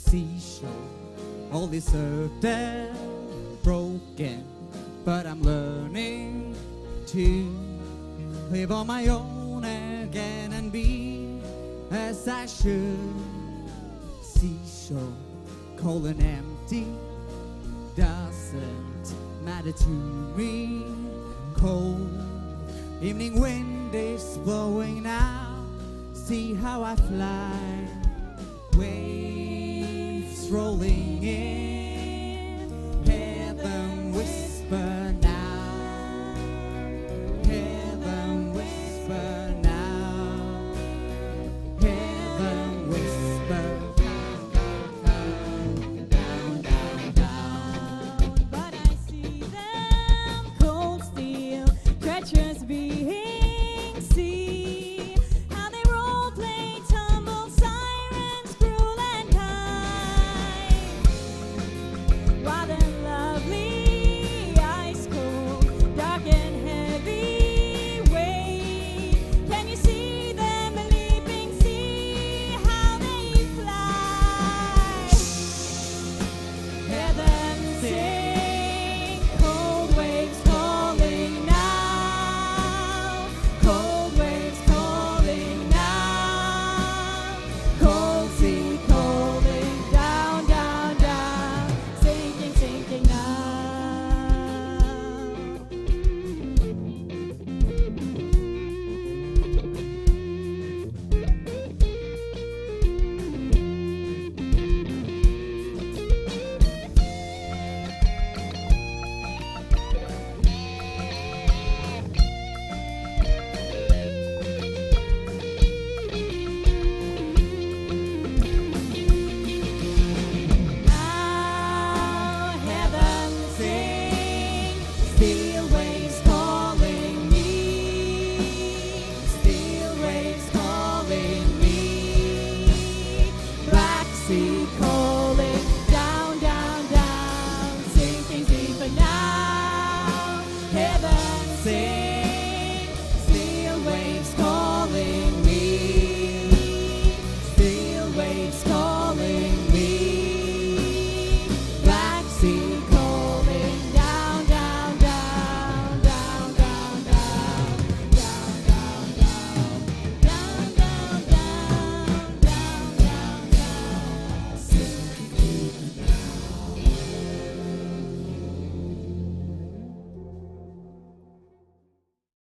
seashore, all deserted, broken, but I'm learning to live on my own again and be as I should. Seashore, cold and empty, doesn't matter to me. Cold evening wind is blowing now, see how I fly, waves rolling in.